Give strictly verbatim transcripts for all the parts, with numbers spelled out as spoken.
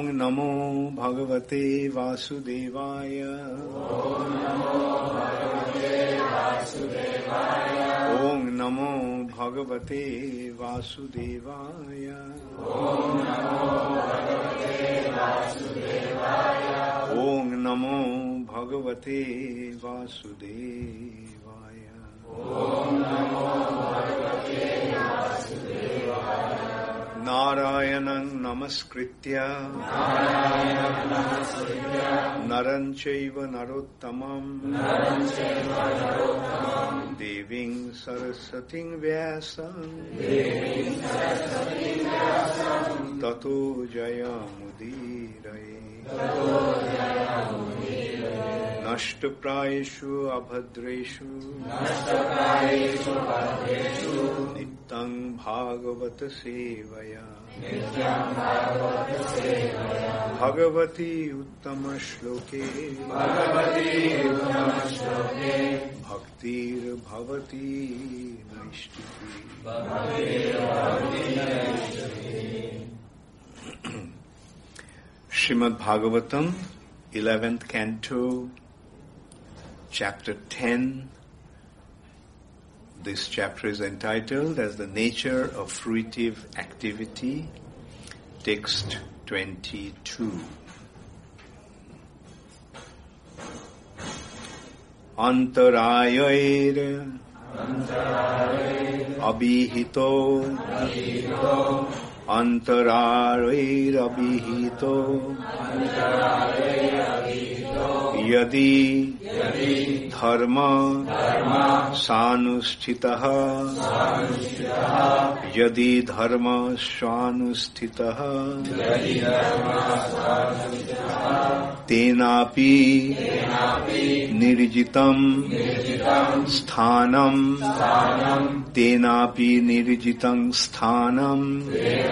Om Namo Bhagavate Vasudevaya. Om Namo Bhagavate Vasudevaya. Om Namo Bhagavate Vasudevaya. Om Namo Bhagavate Vasudevaya. Om Namo Bhagavate Vasudevaya. Om Namo Bhagavate Vasudevaya. Narayanam namaskritya Narayanam namaskritya Naran chaiva narottamam Naran chaiva narottamam Deving Sarasating Vyasam Deving Sarasating Vyasam Tato Jayamudiraye Tato Jayamudiraye Nashtaprayeshu abhadreshu Nashtaprayeshu abhadreshu Nityam Bhagavata Sevaya Nityam Bhagavata Sevaya Bhagavati Uttama Shloke Bhagavati Uttama Shloke Bhaktir Bhavati Naishtiti Bhaktir Bhavati Naishtiti. Srimad Bhagavatam, eleventh Canto, Chapter ten. This chapter is entitled as The Nature of Fruitive Activity, text twenty-two. Antarayair abhihito Antarayair abhihito Yadi dharma sanusthitaha Yadi dharma sanusthitaha Tenapi nirjitam sthanam Tenapi nirjitam sthanam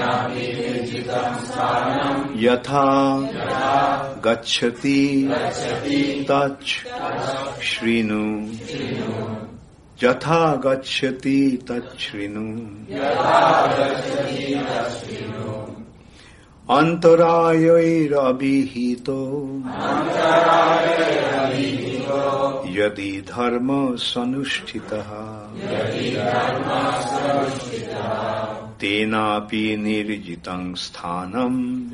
Yatha gacchati tach shrinu Yatha gacchati tach shrinu Antarayair abhihito Yadi dharma sanusthitaha Tenapi nirjitam sthanam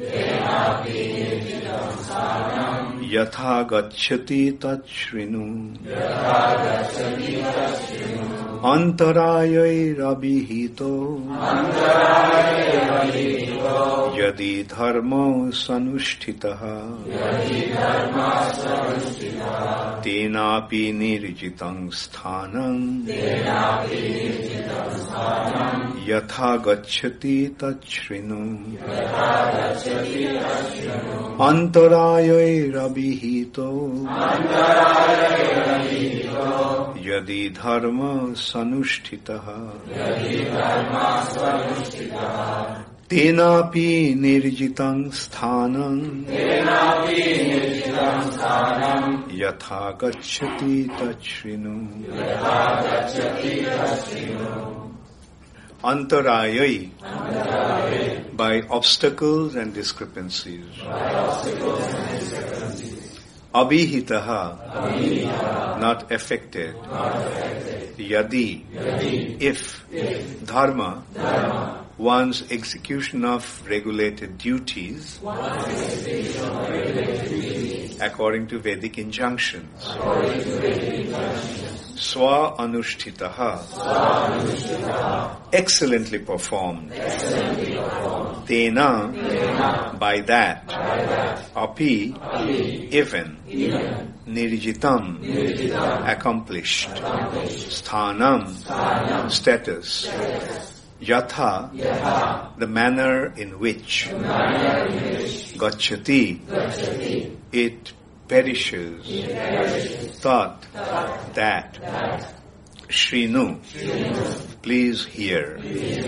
Yatha gacchati tach shrinu Antarayair abhihito Yadi dharma sanusthitaha Tenapi nirjitam sthanam Yatha gacchati tach shrinu Antarayair abhihito Yadi dharma sanusthitaha Tenapi nirjitam sthanam Yatha gacchati tach shrinu Antarayai, by obstacles and discrepancies. Abhihitaha, not affected. Yadi, if dharma, one's execution of regulated duties, according to Vedic injunctions. Swa anushtitaha, excellently performed. Tena, by that. Api, even. Nirjitam, accomplished. Sthanam, status. Yatha, the manner in which. Gacchati, it perishes. Tat, that. Shrinu, please hear.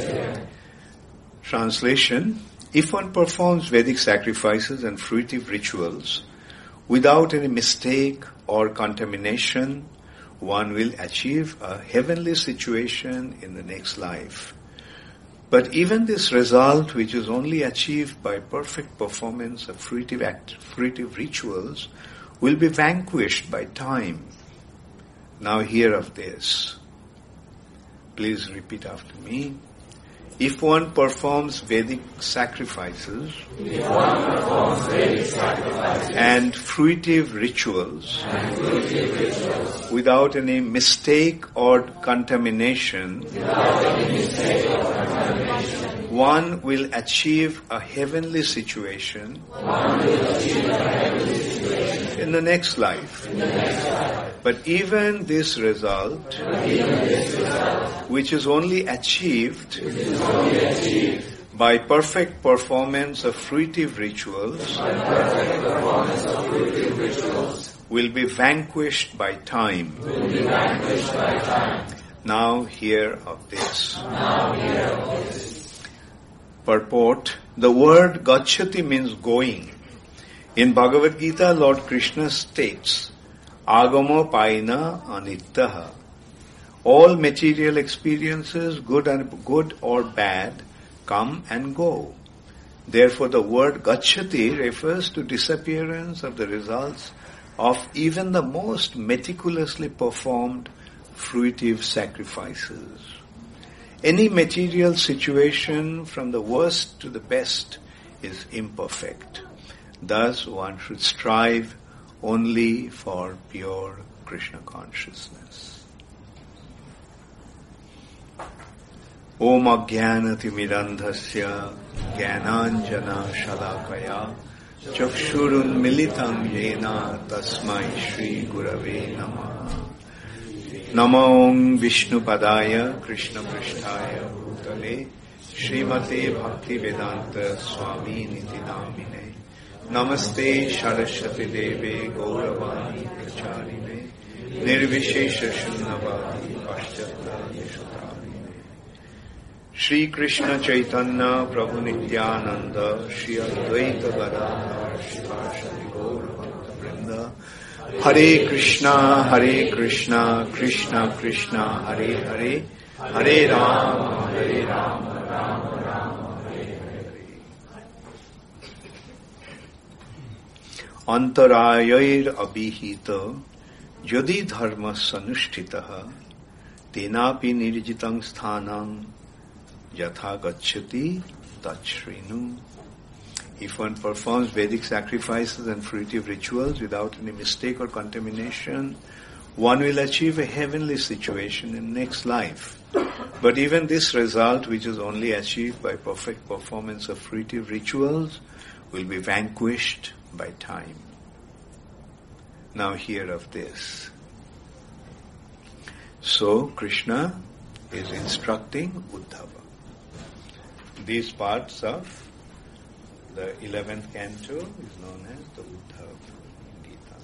Translation: if one performs Vedic sacrifices and fruitive rituals without any mistake or contamination, one will achieve a heavenly situation in the next life. But even this result, which is only achieved by perfect performance of fruitive, act, fruitive rituals, will be vanquished by time. Now hear of this. Please repeat after me. If one performs Vedic sacrifices, if one performs Vedic sacrifices and fruitive rituals, and fruitive rituals without any mistake or contamination, without any mistake or contamination, one will achieve a heavenly situation, one will achieve a heavenly situation in the next life. in the next life. But even this result, But even this result, which is only achieved which is only achieved by perfect performance of fruitive rituals, by perfect performance of fruitive rituals, will be vanquished by time. will be vanquished by time. Now hear of this. Now hear of this. Purport. The word gacchati means going. In Bhagavad Gita, Lord Krishna states, Agamo paina anittaha. All material experiences, good and good or bad, come and go. Therefore, the word gacchati refers to disappearance of the results of even the most meticulously performed fruitive sacrifices. Any material situation, from the worst to the best, is imperfect. Thus, one should strive only for pure Krishna consciousness. Om Ajnanati Mirandhasya Jnananjana Shalakaya Chakshurun Militang Yena Tasmai Shri Gurave Namaha. Namo Vishnu Padaya Krishna Prishtaya Bhutale Srimate Bhakti Vedanta Swami Niti Namine Namaste Saraswati Deve Gauravani Pracharine Nirvishesha Shunnavadi Paschata Yeshotarine Shri Krishna Chaitanya Prabhu Nityananda Shri Advaita Gadadhar Shivashati Gauravanta Vrinda Hare Krishna Hare Krishna Krishna Krishna Hare Hare Hare Rama Hare Rama Rama Rama Hare Hare Antarayair abhihita yadi dharma sanushtitaha tenapi nirjitang sthanam yatha gacchati tachrinu. If one performs Vedic sacrifices and fruitive rituals without any mistake or contamination, one will achieve a heavenly situation in next life. But even this result, which is only achieved by perfect performance of fruitive rituals, will be vanquished by time. Now hear of this. So Krishna is instructing Uddhava. These parts of the eleventh canto is known as the Uddhava Gita.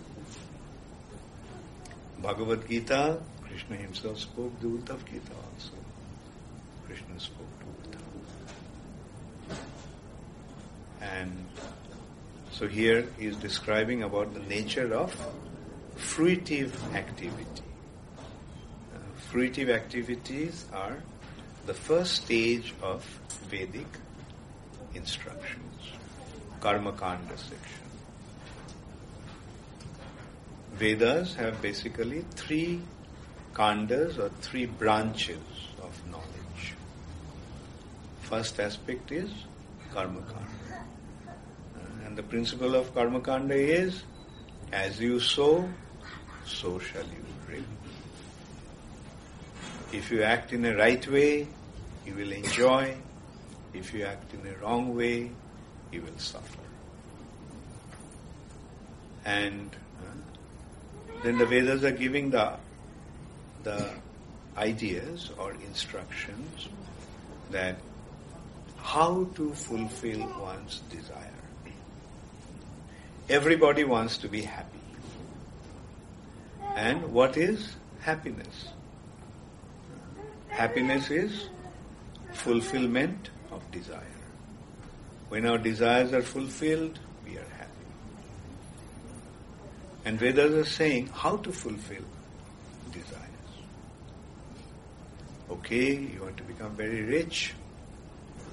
Bhagavad Gita, Krishna himself spoke the Uddhava Gita also. Krishna spoke to Uddhava. And so here he is describing about the nature of fruitive activity. Uh, fruitive activities are the first stage of Vedic instructions, Karma Kanda section. Vedas have basically three kandas or three branches of knowledge. First aspect is Karma Kanda. Uh, and the principle of Karma Kanda is, as you sow, so shall you reap. If you act in a right way, you will enjoy. If you act in a wrong way, you will suffer. And uh, then the Vedas are giving the the ideas or instructions that how to fulfill one's desire. Everybody wants to be happy. And what is happiness? Happiness is fulfillment of desire. When our desires are fulfilled, we are happy. And Vedas are saying how to fulfill desires. Okay, you want to become very rich,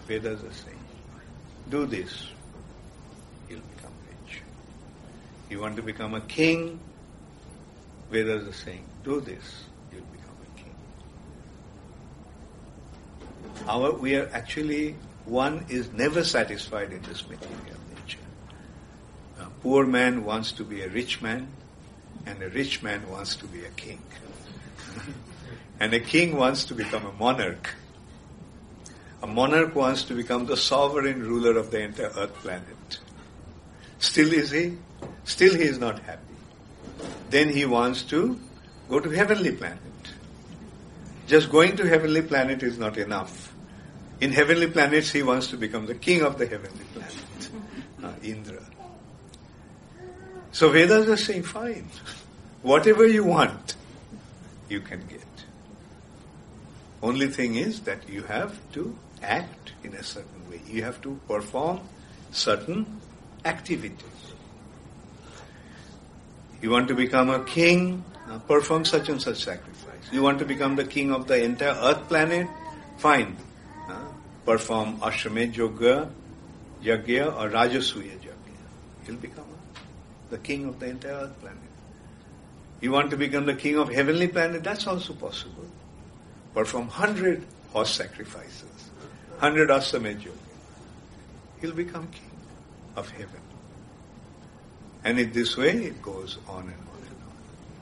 Vedas are saying, do this, you'll become rich. You want to become a king, Vedas are saying, do this, you'll become a king. Our, we are actually, one is never satisfied in this material nature. A poor man wants to be a rich man, and a rich man wants to be a king. And a king wants to become a monarch. A monarch wants to become the sovereign ruler of the entire earth planet. Still is he? Still he is not happy. Then he wants to go to heavenly planet. Just going to heavenly planet is not enough. In heavenly planets he wants to become the king of the heavenly planet. uh, Indra. So Vedas are saying, fine. Whatever you want, you can get. Only thing is that you have to act in a certain way. You have to perform certain activities. You want to become a king, uh, perform such and such sacrifice. You want to become the king of the entire earth planet, fine. Uh, perform Ashwamedh Yoga, Yajna or Rajasuya Yajna. You'll become a, the king of the entire earth planet. You want to become the king of heavenly planet, that's also possible. Perform hundred horse sacrifices, hundred Ashwamedh Yoga. He'll become king of heaven. And in this way it goes on and on and on.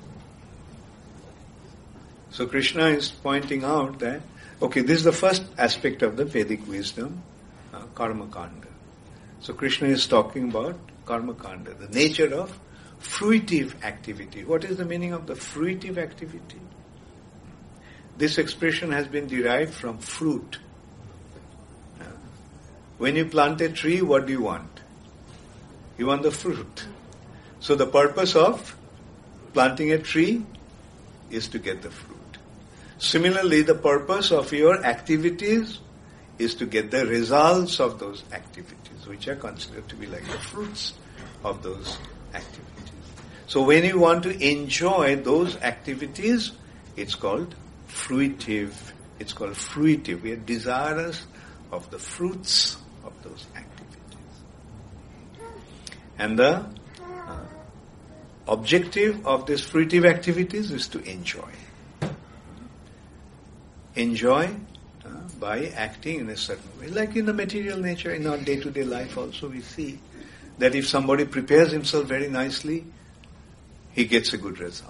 So Krishna is pointing out that, okay, this is the first aspect of the Vedic wisdom, uh, Karma Kanda. So Krishna is talking about Karma Kanda, the nature of fruitive activity. What is the meaning of the fruitive activity? This expression has been derived from fruit. Uh, when you plant a tree, what do you want? You want the fruit. So the purpose of planting a tree is to get the fruit. Similarly, the purpose of your activities is to get the results of those activities, which are considered to be like the fruits of those activities. So when you want to enjoy those activities, it's called fruitive. It's called fruitive. We are desirous of the fruits of those activities. And the uh, objective of these fruitive activities is to enjoy. Enjoy uh, by acting in a certain way. Like in the material nature, in our day-to-day life also we see that if somebody prepares himself very nicely, he gets a good result.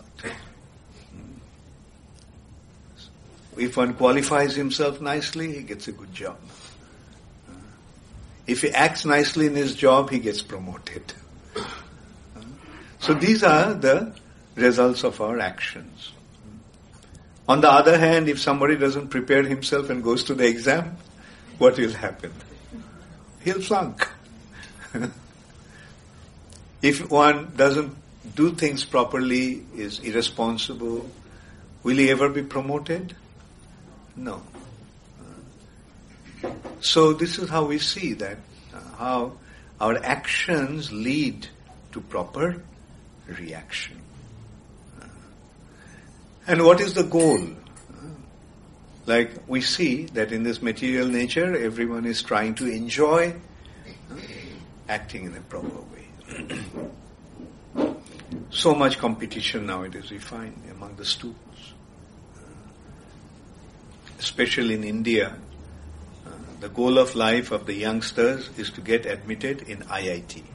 If one qualifies himself nicely, he gets a good job. If he acts nicely in his job, he gets promoted. So these are the results of our actions. On the other hand, if somebody doesn't prepare himself and goes to the exam, what will happen? He'll flunk. If one doesn't do things properly, is irresponsible, will he ever be promoted? No. So this is how we see that, uh, how our actions lead to proper reaction. Uh, and what is the goal? Uh, like we see that in this material nature, everyone is trying to enjoy uh, acting in a proper way. So much competition nowadays we find among the students. Especially in India, uh, the goal of life of the youngsters is to get admitted in I I T.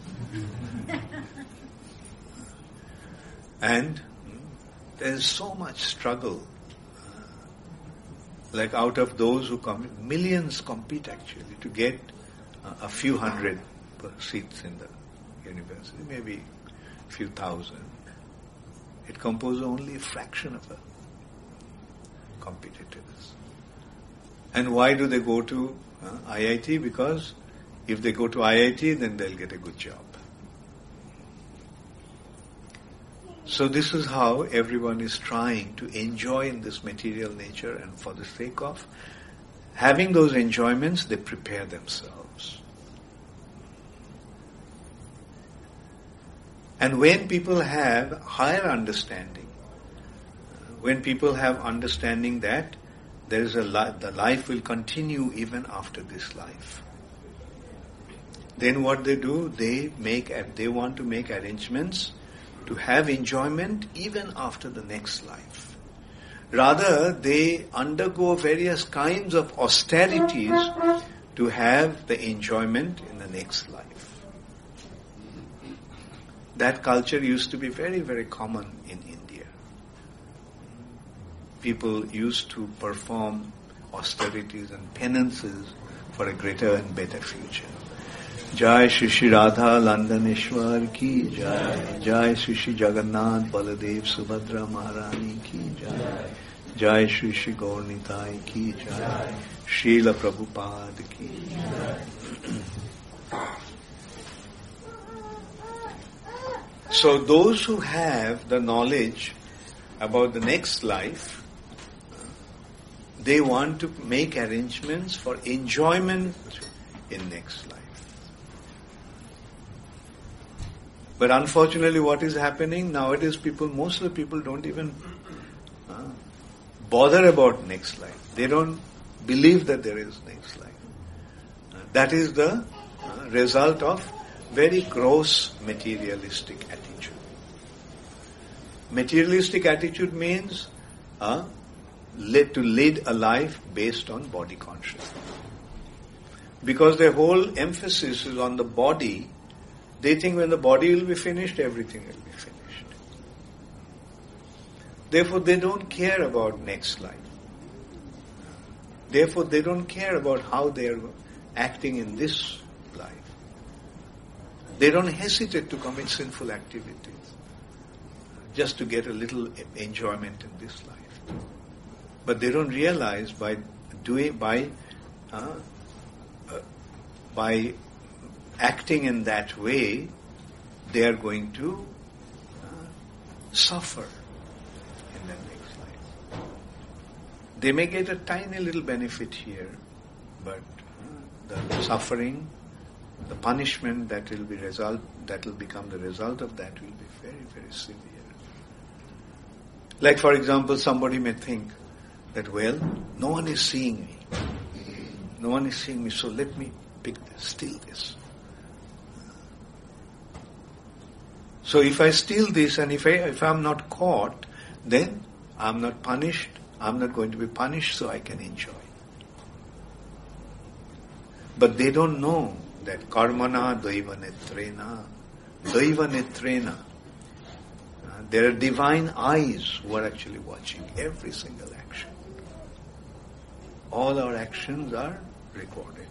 And there is so much struggle. Uh, like out of those who come, millions compete actually to get uh, a few hundred seats in the university, maybe a few thousand. It composes only a fraction of a competitors. And why do they go to uh, I I T? Because if they go to I I T, then they'll get a good job. So this is how everyone is trying to enjoy in this material nature, and for the sake of having those enjoyments, they prepare themselves. And when people have higher understanding, when people have understanding that there is a li- the life will continue even after this life. Then what they do, they make, they want to make arrangements to have enjoyment even after the next life. Rather, they undergo various kinds of austerities to have the enjoyment in the next life. That culture used to be very, very common in India. People used to perform austerities and penances for a greater and better future. Jai Shri Shri Radha Landaneshwar ki Jai. Jai Shri Shri Jagannath Baladev Subhadra Maharani ki Jai. Jai Shri Shri Gaur Nitai ki Jai. Srila Prabhupada ki Jai. So those who have the knowledge about the next life, they want to make arrangements for enjoyment in next life. But unfortunately what is happening nowadays, people, most of the people don't even uh, bother about next life. They don't believe that there is next life. Uh, that is the uh, result of very gross materialistic attitude. Materialistic attitude means uh, lead, to lead a life based on body consciousness. Because their whole emphasis is on the body, they think when the body will be finished, everything will be finished. Therefore, they don't care about next life. Therefore, they don't care about how they are acting in this life. They don't hesitate to commit sinful activities just to get a little enjoyment in this life. But they don't realize by doing, by, uh, uh, by acting in that way, they are going to uh, suffer in the next life. They may get a tiny little benefit here, but uh, the suffering, the punishment that will be result, that will become the result of that will be very, very severe. Like for example, somebody may think that, well, no one is seeing me. No one is seeing me, so let me pick this, steal this. So if I steal this and if I if I'm not caught, then I'm not punished. I'm not going to be punished, so I can enjoy. But they don't know that karmana daiva netrena, daiva netrena. Uh, there are divine eyes who are actually watching every single action. All our actions are recorded.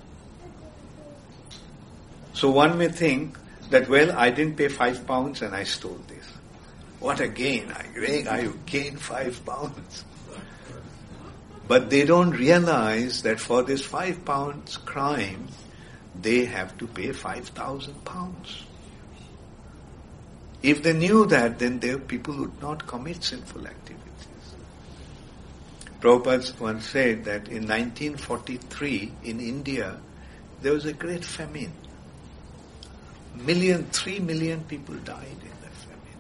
So one may think that, well, I didn't pay five pounds and I stole this. What a gain. I, I gained five pounds. But they don't realize that for this five pounds crime, they have to pay five thousand pounds. If they knew that, then their people would not commit sinful activities. Prabhupada once said that in nineteen forty-three in India, there was a great famine. Million, three million people died in the famine.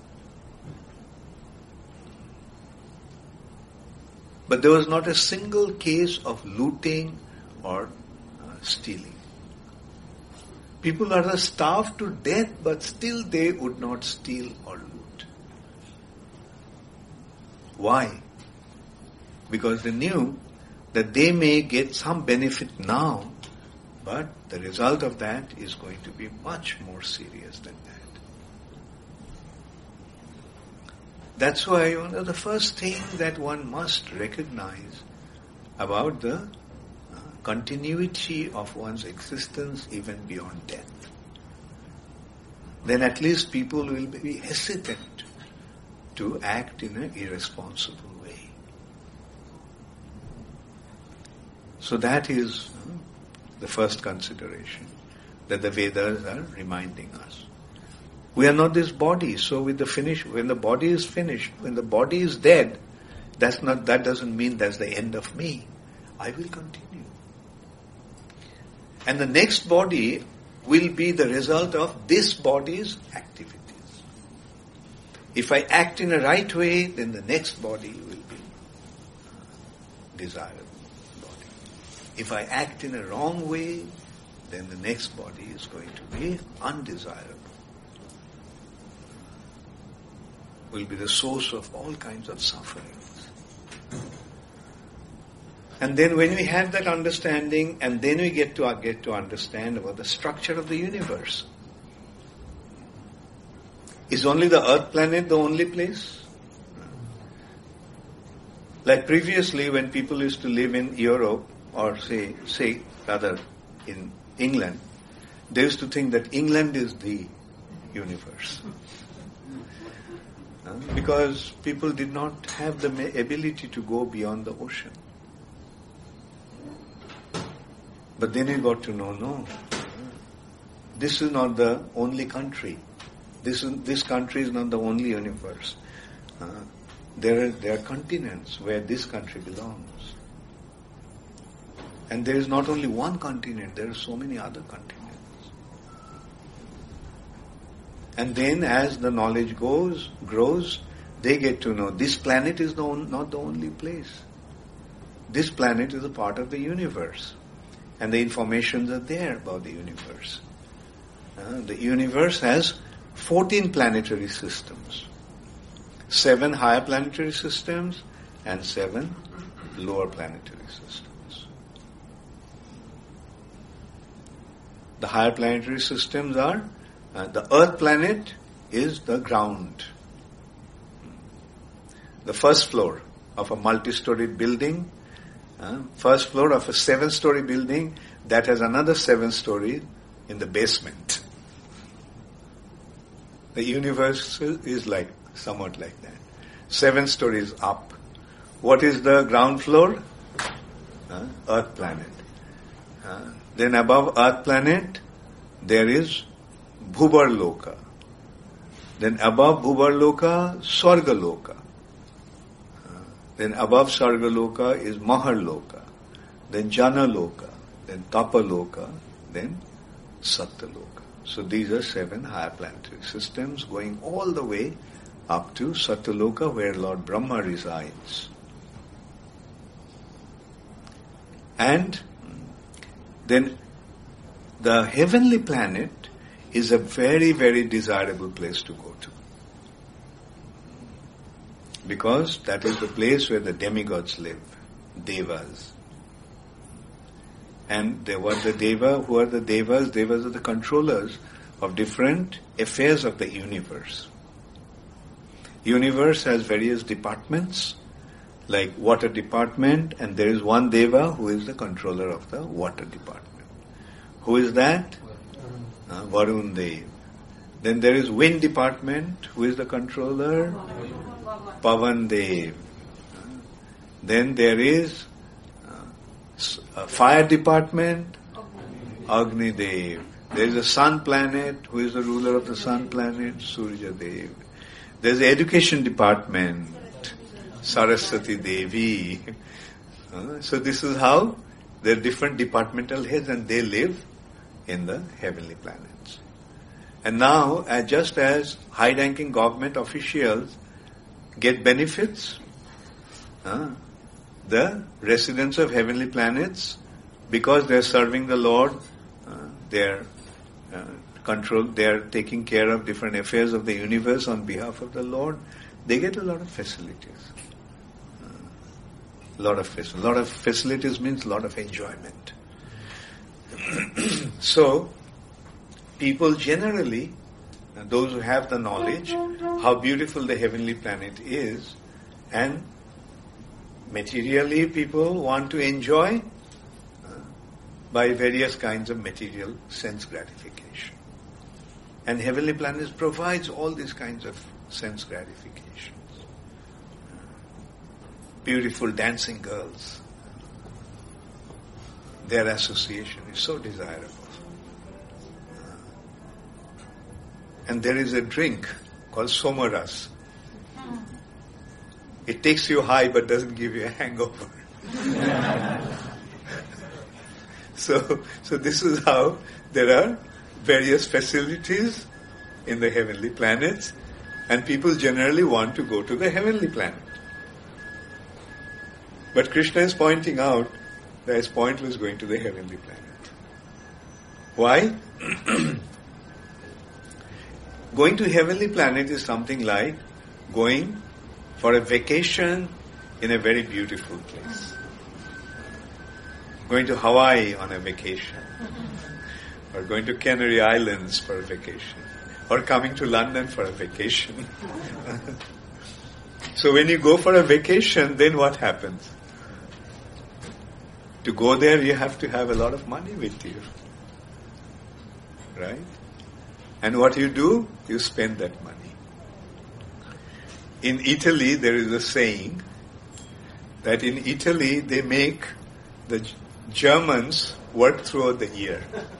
But there was not a single case of looting or uh, stealing. People are starved to death, but still they would not steal or loot. Why? Because they knew that they may get some benefit now, but the result of that is going to be much more serious than that. That's why you know, the first thing that one must recognize about the uh, continuity of one's existence even beyond death. Then at least people will be hesitant to act in an irresponsible way. So that is uh, the first consideration that the Vedas are reminding us. We are not this body, so with the finish, when the body is finished, when the body is dead, that's not, that doesn't mean that's the end of me. I will continue. And the next body will be the result of this body's activities. If I act in a right way, then the next body will be. desirable body. If I act in a wrong way, then the next body is going to be undesirable. Will be the source of all kinds of sufferings. And then when we have that understanding, and then we get to get to understand about the structure of the universe. Is only the Earth planet the only place? Like previously when people used to live in Europe, or say, say rather in England, they used to think that England is the universe. Uh, because people did not have the ability to go beyond the ocean. But then we got to know, no, this is not the only country. This is, this country is not the only universe. Uh, there are, there are continents where this country belongs. And there is not only one continent, there are so many other continents. And then as the knowledge goes, grows, they get to know this planet is the on, not the only place. This planet is a part of the universe. And the informations are there about the universe. Uh, the universe has fourteen planetary systems. Seven higher planetary systems and seven lower planetary systems. The higher planetary systems are, uh, the Earth planet is the ground. The first floor of a multi-storied building, uh, first floor of a seven-story building that has another seven-story in the basement. The universe is like, somewhat like that. Seven stories up. What is the ground floor? Uh, Earth planet. Uh, then above Earth planet, there is Bhubar Loka. Then above Bhubar Loka, Swarga Loka. Uh, then above Swarga Loka is Mahar Loka. Then Jana Loka. Then Tapa Loka. Then Satta Loka. So these are seven higher planetary systems going all the way up to Satyaloka where Lord Brahma resides. And then the heavenly planet is a very, very desirable place to go to. Because that is the place where the demigods live, devas. And they were the deva, who are the devas? Devas are the controllers of different affairs of the universe. Universe has various departments, like water department, and there is one deva who is the controller of the water department. Who is that? Uh, Varun Dev. Then there is wind department. Who is the controller? Pavan Dev. Uh, then there is uh, fire department. Agni Dev. There is a sun planet. Who is the ruler of the sun planet? Surya Dev. There is the education department. Saraswati Devi. Uh, so this is how there are different departmental heads and they live in the heavenly planets. And now, uh, just as high-ranking government officials get benefits, uh, the residents of heavenly planets, because they are serving the Lord, uh, they are uh, control, they are taking care of different affairs of the universe on behalf of the Lord, they get a lot of facilities. A lot of facilities. A lot of facilities means a lot of enjoyment. So, people generally, those who have the knowledge, how beautiful the heavenly planet is, and materially people want to enjoy uh, by various kinds of material sense gratification. And heavenly planets provides all these kinds of sense gratifications. Beautiful dancing girls. Their association is so desirable. And there is a drink called Somaras. It takes you high but doesn't give you a hangover. so, so this is how there are various facilities in the heavenly planets, and people generally want to go to the heavenly planet. But Krishna is pointing out that it's pointless going to the heavenly planet. Why? Going to heavenly planet is something like going for a vacation in a very beautiful place. Going to Hawaii on a vacation. Or going to Canary Islands for a vacation. Or coming to London for a vacation. So when you go for a vacation, then what happens? To go there, you have to have a lot of money with you. Right? And what you do, you spend that money. In Italy, there is a saying that in Italy, they make the Germans work throughout the year.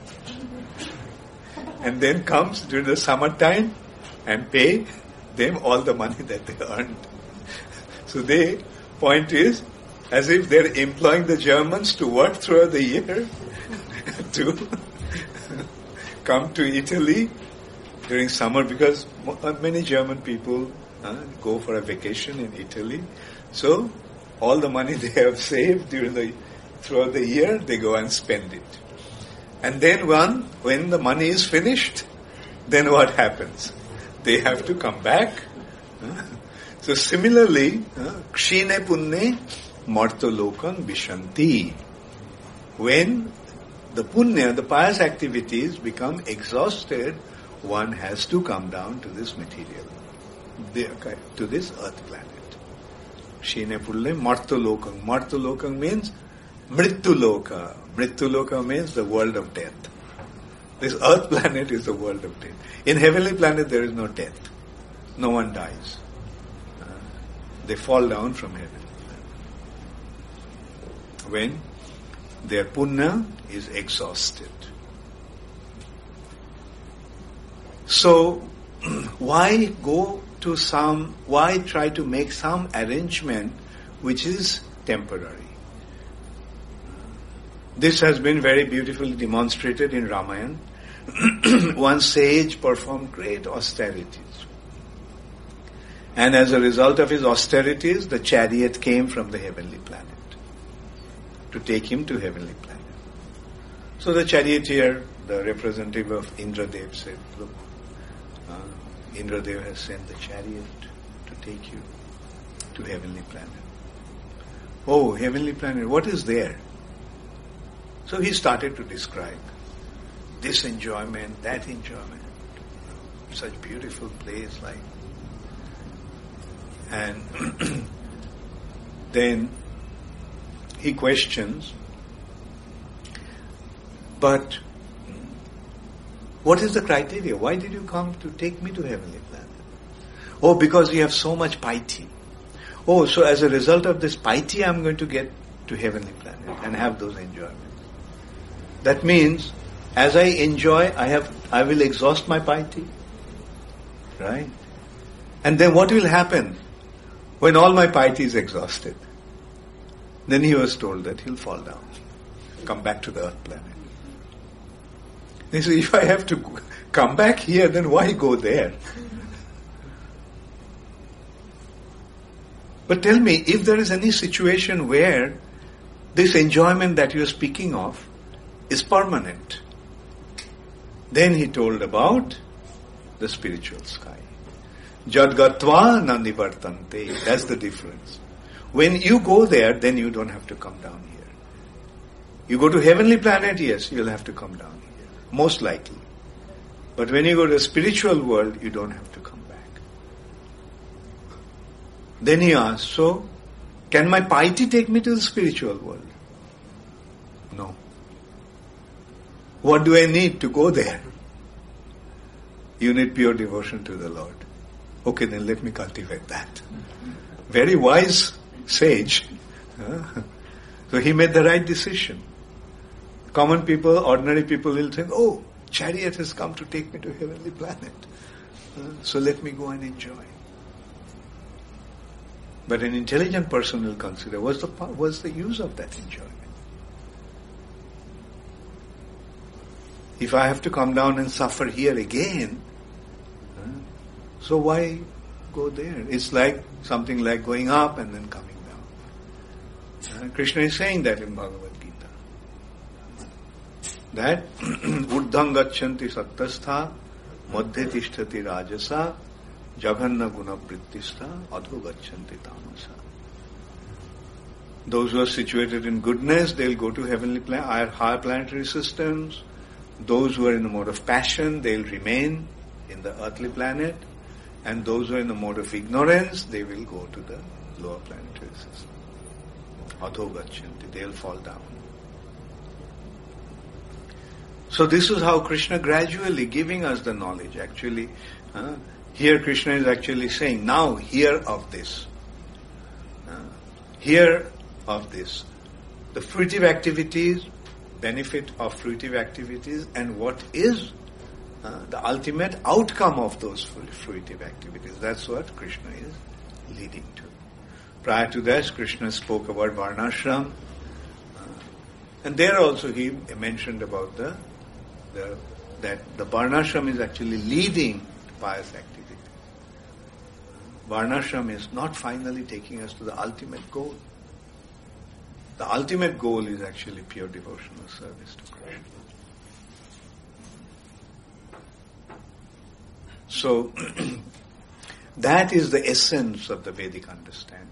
And then comes during the summertime and pay them all the money that they earned. So the point is, as if they're employing the Germans to work throughout the year to come to Italy during summer, because many German people uh, go for a vacation in Italy. So all the money they have saved during the throughout the year, they go and spend it. And then one, when the money is finished, then what happens? They have to come back. Uh, so similarly, kshine punne martolokam vishanti. When the punya, the pious activities become exhausted, one has to come down to this material, to this earth planet. Kshine punne martolokam. Martolokam means mrittuloka. Mrittuloka means the world of death. This earth planet is the world of death. In heavenly planet there is no death. No one dies. Uh, they fall down from heaven. When their punya is exhausted. So, why go to some, why try to make some arrangement which is temporary? This has been very beautifully demonstrated in Ramayana. One sage performed great austerities. And as a result of his austerities, the chariot came from the heavenly planet to take him to heavenly planet. So the charioteer, the representative of Indradev, said, look, uh, Indradev has sent the chariot to take you to heavenly planet. Oh, heavenly planet, what is there? So he started to describe this enjoyment, that enjoyment, such beautiful place like. And then he questions, but what is the criteria? Why did you come to take me to heavenly planet? Oh, because you have so much piety. Oh, so as a result of this piety, I'm going to get to heavenly planet and have those enjoyments. That means, as I enjoy, I have, I will exhaust my piety. Right? And then what will happen when all my piety is exhausted? Then he was told that he'll fall down, come back to the earth planet. He said, if I have to come back here, then why go there? But tell me, if there is any situation where this enjoyment that you are speaking of is permanent, then he told about the spiritual sky. Jadgatva nanivartante. That's the difference. When you go there, then you don't have to come down here. You go to heavenly planet, yes, you'll have to come down here. Most likely. But when you go to the spiritual world, you don't have to come back. Then he asked, so, can my piety take me to the spiritual world? No. What do I need to go there? You need pure devotion to the Lord. Okay, then let me cultivate that. Very wise sage. So he made the right decision. Common people, ordinary people will think, oh, chariot has come to take me to heavenly planet. So let me go and enjoy. But an intelligent person will consider, what's the, what's the use of that enjoyment? If I have to come down and suffer here again, so why go there? It's like something like going up and then coming down. Uh, Krishna is saying that in Bhagavad Gita. That Urdham gachanti sattastha madhya tishtati rajasa jaganna guna prittistha adho gachanti tamasa. Those who are situated in goodness, they'll go to heavenly plan- higher planetary systems. Those who are in the mode of passion, they'll remain in the earthly planet. And those who are in the mode of ignorance, they will go to the lower planetary system. Adho gachanti, they'll fall down. So this is how Krishna gradually giving us the knowledge. Actually, uh, here Krishna is actually saying, now hear of this. Uh, hear of this. The fruitive activities, benefit of fruitive activities, and what is uh, the ultimate outcome of those fruitive activities. That's what Krishna is leading to. Prior to this, Krishna spoke about Varnashram. Uh, and there also he mentioned about the, the that the Varnashram is actually leading to pious activity. Varnashram is not finally taking us to the ultimate goal. The ultimate goal is actually pure devotional service to Krishna. So, that is the essence of the Vedic understanding.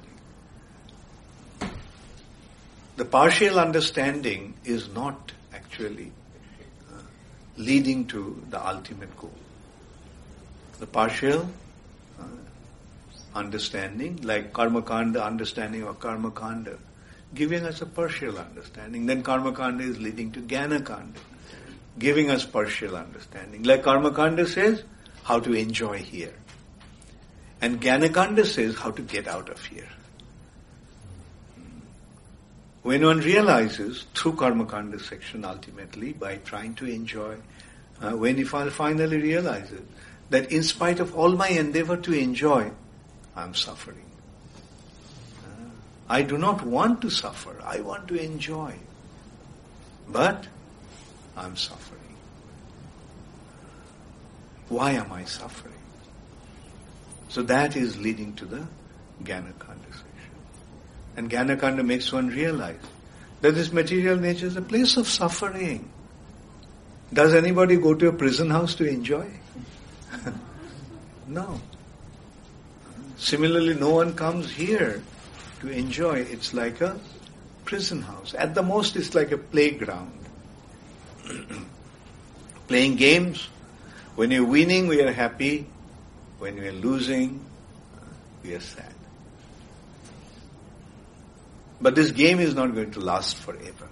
The partial understanding is not actually uh, leading to the ultimate goal. The partial uh, understanding, like Karma Kanda, understanding of Karma Kanda, giving us a partial understanding. Then Karma Kanda is leading to Jnana Kanda, giving us partial understanding. Like Karma Kanda says, how to enjoy here. And Jnana Kanda says, how to get out of here. When one realizes, through Karma Kanda section ultimately, by trying to enjoy, uh, when he finally realizes that in spite of all my endeavor to enjoy, I'm suffering. Uh, I do not want to suffer. I want to enjoy. But I'm suffering. Why am I suffering? So that is leading to the Jnana Kanda section. And Jnana Kanda makes one realize that this material nature is a place of suffering. Does anybody go to a prison house to enjoy? No. Similarly, no one comes here to enjoy. It's like a prison house. At the most, it's like a playground. Playing games. When you're winning, we are happy. When we are losing, we are sad. But this game is not going to last forever.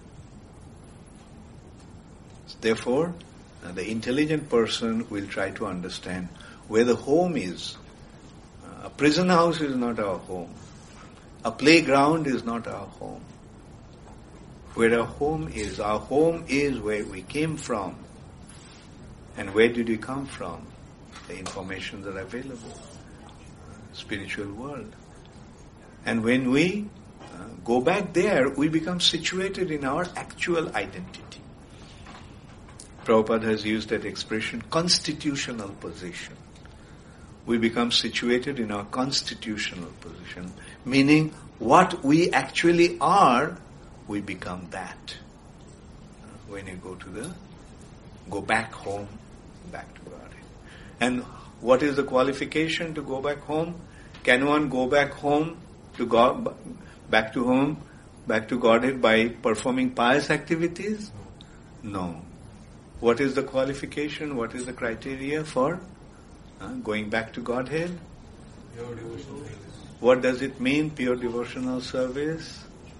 Therefore, uh, the intelligent person will try to understand where the home is. Uh, a prison house is not our home. A playground is not our home. Where our home is, our home is where we came from. And where did we come from? The information that are available. Spiritual world. And when we uh, go back there, we become situated in our actual identity. Prabhupada has used that expression, constitutional position. We become situated in our constitutional position, meaning what we actually are, we become that. Uh, when you go to the, go back home, back to Godhead. And what is the qualification to go back home? Can one go back home to God, back to home, back to Godhead by performing pious activities? No. What is the qualification? What is the criteria for uh, going back to Godhead? Pure devotional service. What does it mean, pure devotional service?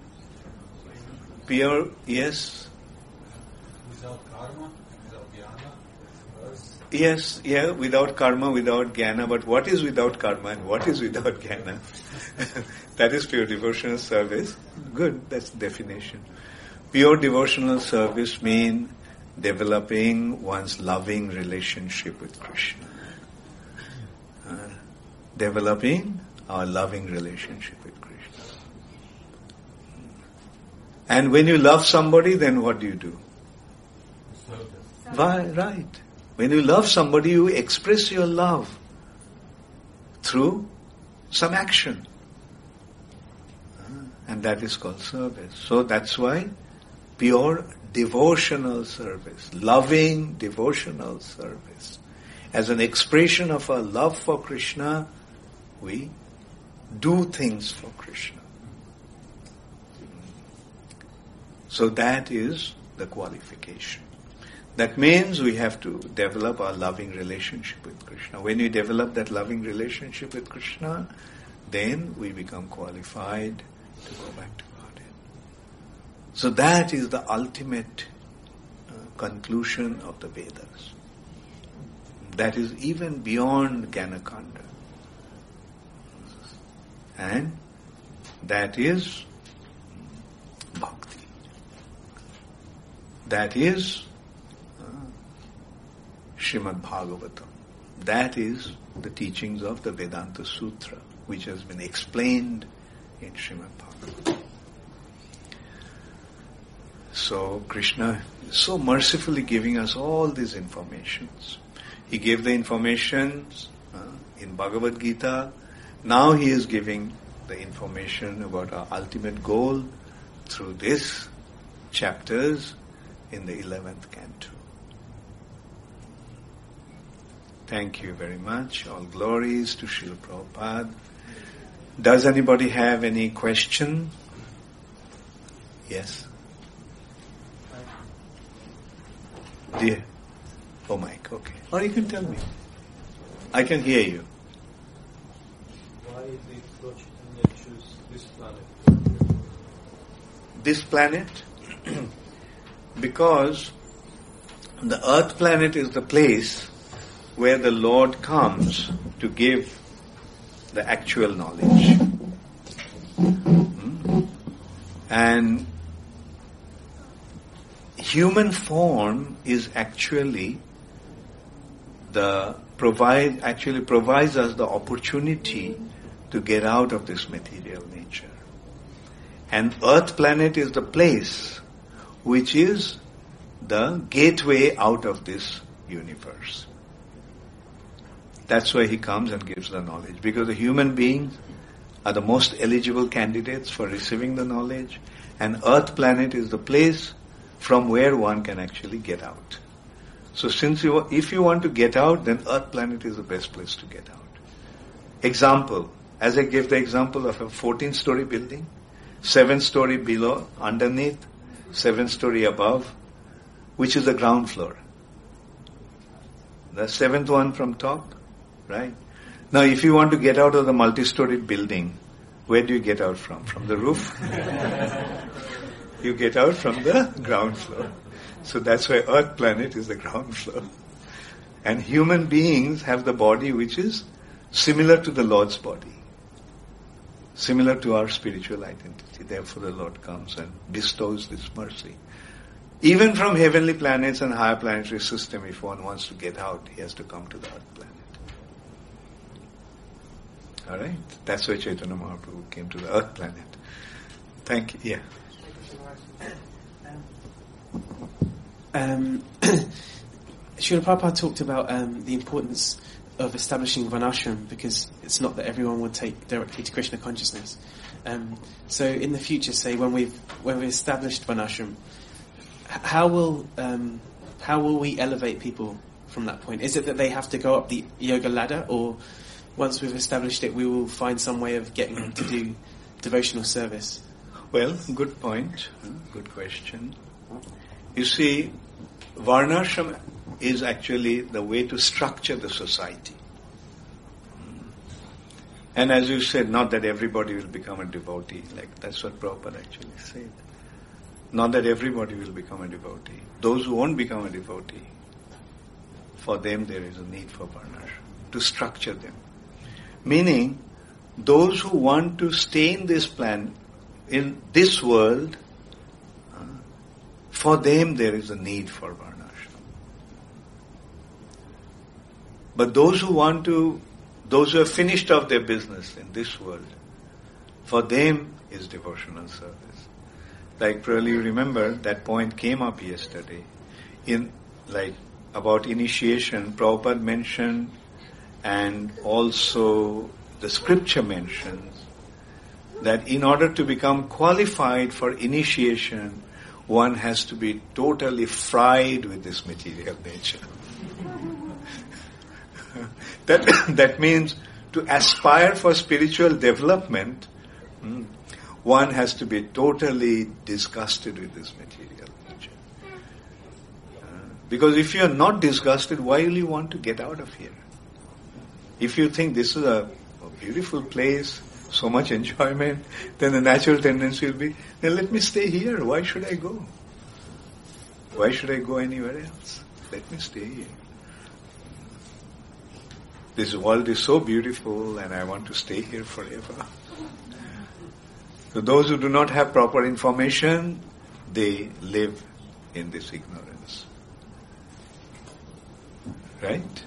Pure, yes. Without karma, without jnana. Yes, yeah, without karma, without jnana. But what is without karma and what is without jnana? That is pure devotional service. Good, that's the definition. Pure devotional service means developing one's loving relationship with Krishna. Uh, developing our loving relationship with Krishna. And when you love somebody, then what do you do? Why, right. When you love somebody, you express your love through some action. And that is called service. So that's why pure devotional service, loving devotional service. As an expression of our love for Krishna, we do things for Krishna. So that is the qualification. That means we have to develop our loving relationship with Krishna. When we develop that loving relationship with Krishna, then we become qualified to go back to Godhead. So that is the ultimate uh, conclusion of the Vedas. That is even beyond Gyanakanda. And that is bhakti. That is uh, Srimad Bhagavatam. That is the teachings of the Vedanta Sutra, which has been explained in Srimad Bhagavatam. So Krishna is so mercifully giving us all these informations. He gave the information uh, in Bhagavad Gita. Now he is giving the information about our ultimate goal through these chapters in the eleventh canto. Thank you very much. All glories to Srila Prabhupada. Does anybody have any question? Yes? Dear. Oh, Mike, okay. Or you can tell me. I can hear you. Why did Lord Chaitanya choose this planet? This planet? Because the earth planet is the place where the Lord comes to give the actual knowledge. Hmm? And human form is actually the provide actually provides us the opportunity to get out of this material nature. And earth planet is the place which is the gateway out of this universe. That's why he comes and gives the knowledge. Because the human beings are the most eligible candidates for receiving the knowledge. And earth planet is the place from where one can actually get out. So since you, if you want to get out, then earth planet is the best place to get out. Example, as I gave the example of a fourteen-story building, seven-story below, underneath, seven-story above, which is the ground floor. The seventh one from top, right? Now if you want to get out of the multi-story building, where do you get out from? From the roof? You get out from the ground floor. So that's why earth planet is the ground floor. And human beings have the body which is similar to the Lord's body. Similar to our spiritual identity. Therefore the Lord comes and bestows this mercy. Even from heavenly planets and higher planetary system, if one wants to get out, he has to come to the earth planet. Alright? That's why Chaitanya Mahaprabhu came to the earth planet. Thank you. Yeah. Um, Srila Prabhupada talked about um, the importance of establishing Varnashram because it's not that everyone would take directly to Krishna consciousness. Um, so in the future, say when we've when we've established Varnashram, how will um, how will we elevate people from that point? Is it that they have to go up the yoga ladder, or once we've established it, we will find some way of getting them to do devotional service? Well, good point. Good question. You see, Varnashram is actually the way to structure the society. And as you said, not that everybody will become a devotee. Like that's what Prabhupada actually said. Not that everybody will become a devotee. Those who won't become a devotee, for them there is a need for Varnashram, to structure them. Meaning, those who want to stay in this plan, in this world, for them there is a need for Varnashram. But those who want to, those who have finished off their business in this world, for them is devotional service. Like probably you remember that point came up yesterday. In like about initiation, Prabhupada mentioned, and also the scripture mentions that in order to become qualified for initiation, one has to be totally fried with this material nature. that, that means to aspire for spiritual development, one has to be totally disgusted with this material nature. Uh, because if you are not disgusted, why will you want to get out of here? If you think this is a, a beautiful place, so much enjoyment, then the natural tendency will be, then let me stay here. Why should I go? Why should I go anywhere else? Let me stay here. This world is so beautiful and I want to stay here forever. So those who do not have proper information, they live in this ignorance. Right?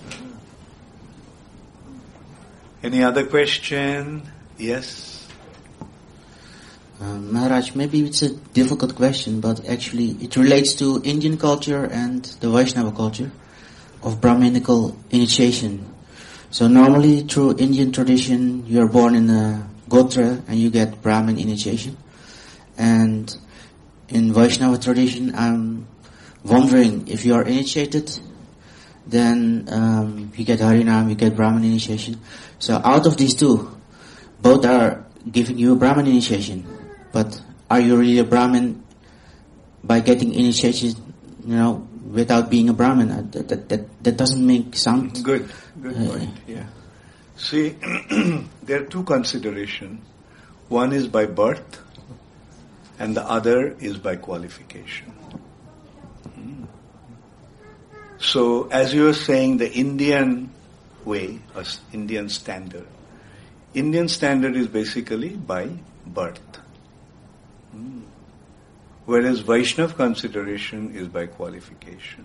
Any other question? Yes? Uh, Maharaj, maybe it's a difficult question, but actually it relates to Indian culture and the Vaishnava culture of Brahminical initiation. So normally through Indian tradition, you are born in a Gotra and you get Brahmin initiation. And in Vaishnava tradition, I'm wondering if you are initiated, then um, you get Harinam, you get Brahmin initiation. So out of these two, both are giving you a Brahmin initiation. But are you really a Brahmin by getting initiation, you know, without being a Brahmin? Uh, that, that, that, that doesn't make sense. Good, good uh, point, yeah. See, there are two considerations. One is by birth and the other is by qualification. Hmm. So, as you were saying, the Indian way, or Indian standard, Indian standard is basically by birth. Hmm. Whereas Vaishnava consideration is by qualification.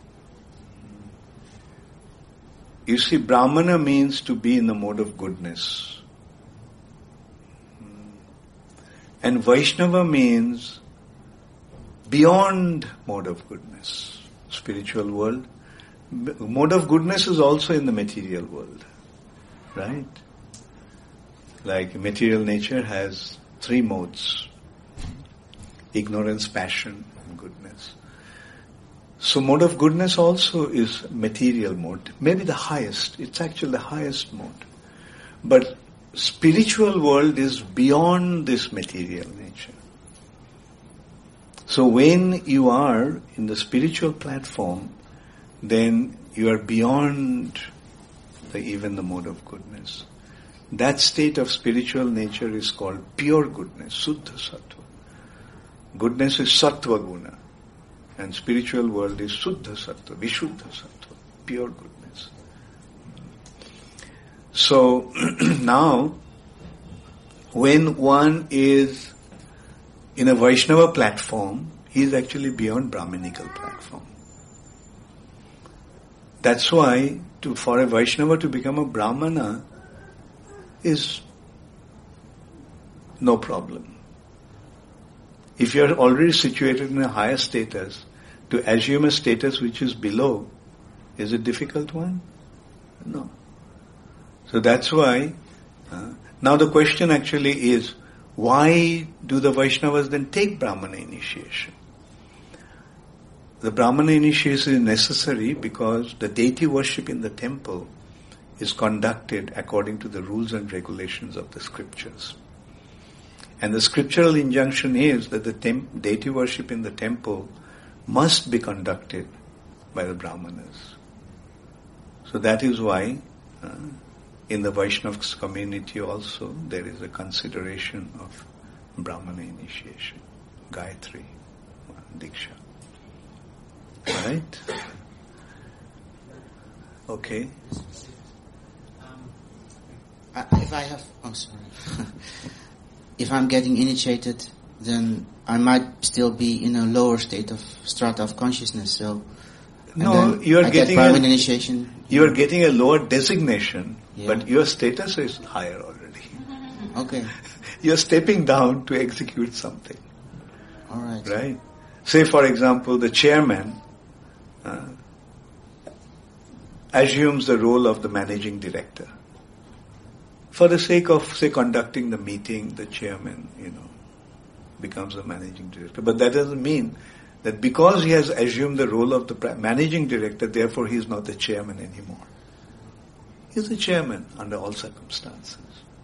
You see, Brahmana means to be in the mode of goodness. And Vaishnava means beyond mode of goodness, spiritual world. Mode of goodness is also in the material world, right? Like material nature has three modes: ignorance, passion, and goodness. So mode of goodness also is material mode, maybe the highest. It's actually the highest mode. But spiritual world is beyond this material nature. So when you are in the spiritual platform, then you are beyond the, even the mode of goodness. That state of spiritual nature is called pure goodness, Suddha Sattva. Goodness is Sattva Guna. And spiritual world is Suddha Sattva, Vishuddha Sattva, pure goodness. So now, when one is in a Vaishnava platform, he is actually beyond Brahminical platform. That's why to, for a Vaishnava to become a Brahmana is no problem. If you are already situated in a higher status, to assume a status which is below, is a difficult one? No. So that's why, uh, now the question actually is, why do the Vaishnavas then take Brahmana initiation? The Brahmana initiation is necessary because the deity worship in the temple is conducted according to the rules and regulations of the scriptures. And the scriptural injunction is that the temp- deity worship in the temple must be conducted by the Brahmanas. So that is why uh, in the Vaishnava community also there is a consideration of Brahmana initiation, Gayatri, Diksha. Right? Okay. Um, if I have, oh sorry. If I'm getting initiated, then I might still be in a lower state of strata of consciousness. So no, you are I getting get a, initiation. You are getting a lower designation, yeah. but your status is higher already. Okay. You are stepping down to execute something. All right. Right. Say, for example, the chairman uh, assumes the role of the managing director. For the sake of, say, conducting the meeting, the chairman, you know, becomes the managing director. But that doesn't mean that because he has assumed the role of the managing director, therefore he is not the chairman anymore. He is the chairman under all circumstances.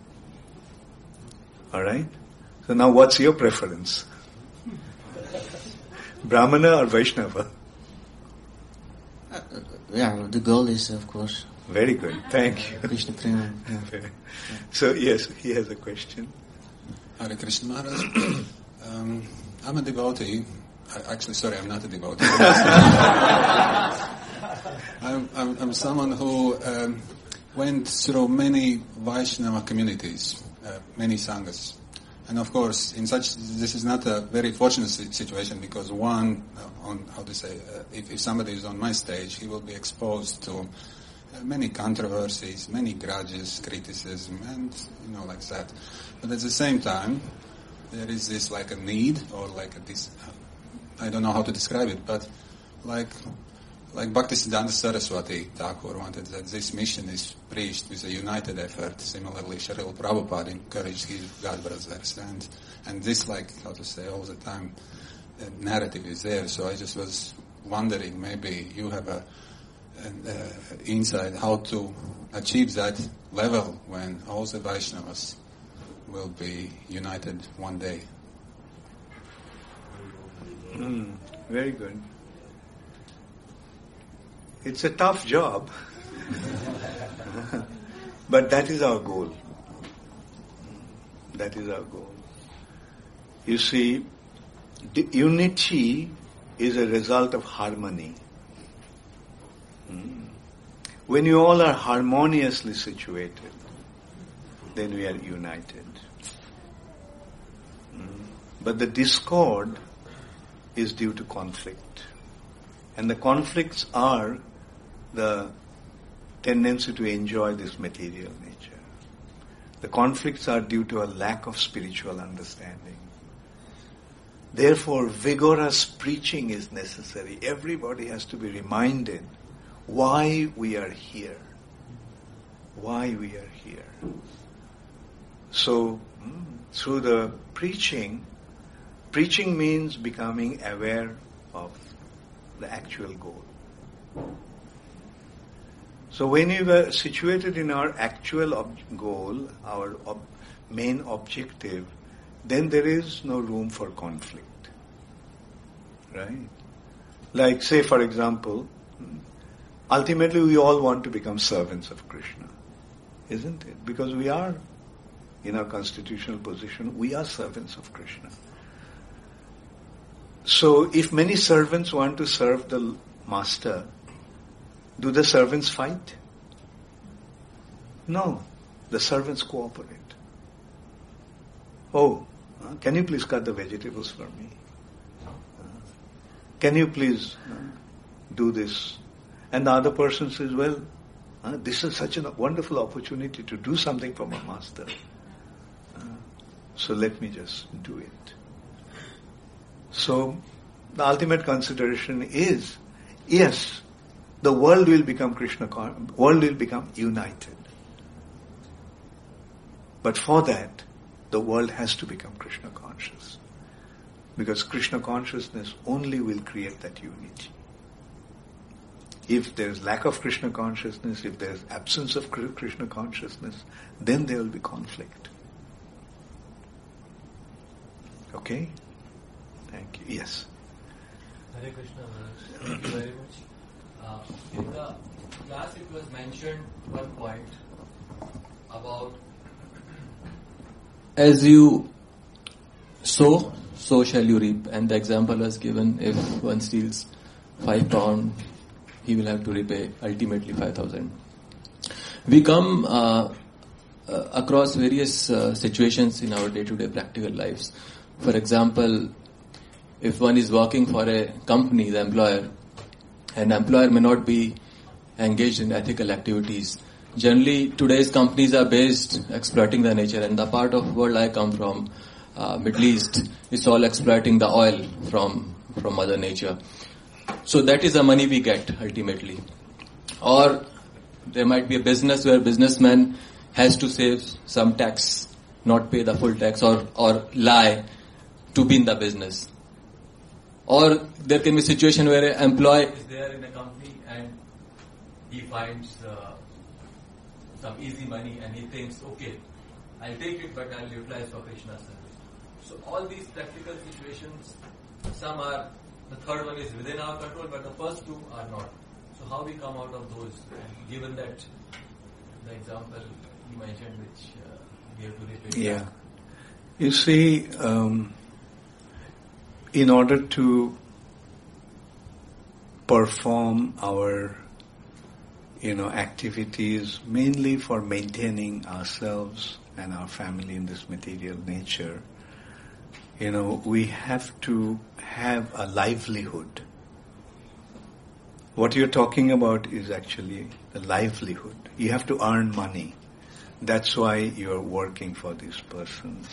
Alright? So now what's your preference? Brahmana or Vaishnava? Uh, yeah, the goal is, of course. Very good. Thank you. Krishna Prema. Yeah. So yes, he has a question. Hare Krishna Maharaj. um, I'm a devotee. I, actually, sorry, I'm not a devotee. I'm, I'm, I'm someone who um, went through many Vaishnava communities, uh, many sanghas. And of course, in such, this is not a very fortunate situation because one, uh, on how to say, uh, if, if somebody is on my stage, he will be exposed to uh, many controversies, many grudges, criticism, and you know, like that. But at the same time, there is this like a need, or like a this, I don't know how to describe it, but like, like Bhaktisiddhanta Saraswati Thakur wanted that this mission is preached with a united effort. Similarly, Srila Prabhupada encouraged his God brothers, and and this, like how to say, all the time, the narrative is there. So I just was wondering, maybe you have a an uh, insight how to achieve that level when all the Vaishnavas will be united one day. Mm, very good. It's a tough job, but that is our goal. That is our goal. You see, the unity is a result of harmony. Mm. When you all are harmoniously situated, then we are united. Mm. But the discord is due to conflict. And the conflicts are the tendency to enjoy this material nature. The conflicts are due to a lack of spiritual understanding. Therefore, vigorous preaching is necessary. Everybody has to be reminded why we are here. Why we are here. So, through the preaching, preaching means becoming aware of the actual goal. So when we were situated in our actual ob- goal, our ob- main objective, then there is no room for conflict. Right? Like, say for example, ultimately we all want to become servants of Krishna. Isn't it? Because we are, in our constitutional position, we are servants of Krishna. So if many servants want to serve the master, do the servants fight? No. The servants cooperate. Oh, uh, can you please cut the vegetables for me? Uh, can you please uh, do this? And the other person says, well, uh, this is such a wonderful opportunity to do something for my master. Uh, so let me just do it. So, the ultimate consideration is, yes, the world will become Krishna, world will become united. But for that, the world has to become Krishna conscious. Because Krishna consciousness only will create that unity. If there is lack of Krishna consciousness, if there is absence of Krishna consciousness, then there will be conflict. Okay? Thank you. Yes. Hare Krishna Maharaj. Thank you very much. Uh, in the class it was mentioned one point about as you sow, so shall you reap. And the example was given, if one steals five pound, he will have to repay ultimately five thousand. We come uh, uh, across various uh, situations in our day-to-day practical lives. For example, if one is working for a company, the employer, an employer may not be engaged in ethical activities. Generally, today's companies are based exploiting the nature, and the part of world I come from, uh, Middle East, is all exploiting the oil from from Mother Nature. So that is the money we get ultimately. Or there might be a business where businessman has to save some tax, not pay the full tax, or, or lie to be in the business. Or there can be a situation where an employee is there in a company and he finds uh, some easy money and he thinks, okay, I'll take it but I'll utilize for Krishna's service. So all these practical situations, some are, the third one is within our control, but the first two are not. So how we come out of those, given that the example you mentioned which uh, we have to repeat. Yeah. You see, um, in order to perform our, you know, activities mainly for maintaining ourselves and our family in this material nature, you know, we have to have a livelihood. What you're talking about is actually the livelihood. You have to earn money. That's why you're working for these persons.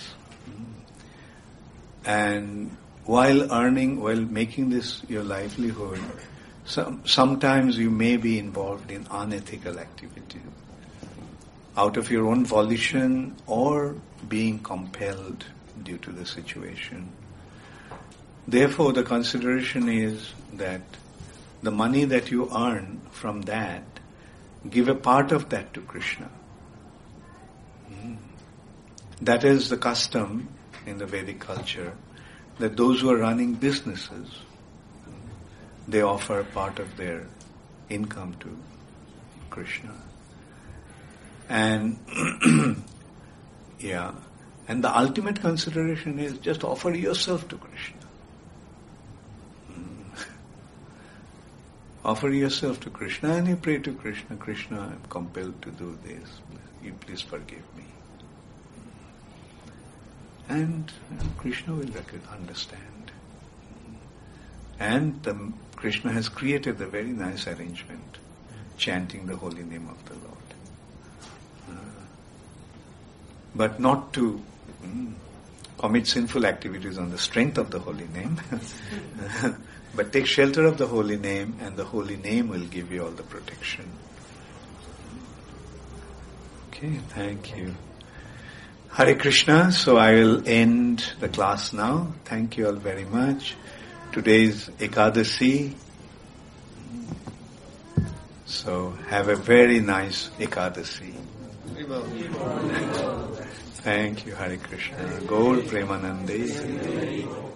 And while earning, while making this your livelihood, some, sometimes you may be involved in unethical activity out of your own volition or being compelled due to the situation. Therefore, the consideration is that the money that you earn from that, give a part of that to Krishna. Mm. That is the custom in the Vedic culture, that those who are running businesses, they offer part of their income to Krishna. And yeah, and the ultimate consideration is just offer yourself to Krishna. Mm. Offer yourself to Krishna and you pray to Krishna, Krishna, I'm compelled to do this. You please forgive me. And you know, Krishna will understand. And the, Krishna has created a very nice arrangement, chanting the holy name of the Lord. Uh, but not to mm, commit sinful activities on the strength of the holy name, but take shelter of the holy name, and the holy name will give you all the protection. Okay, thank you. Hare Krishna. So I will end the class now. Thank you all very much. Today is Ekadasi. So have a very nice Ekadasi. Thank you, Hare Krishna. Gaur Premanande.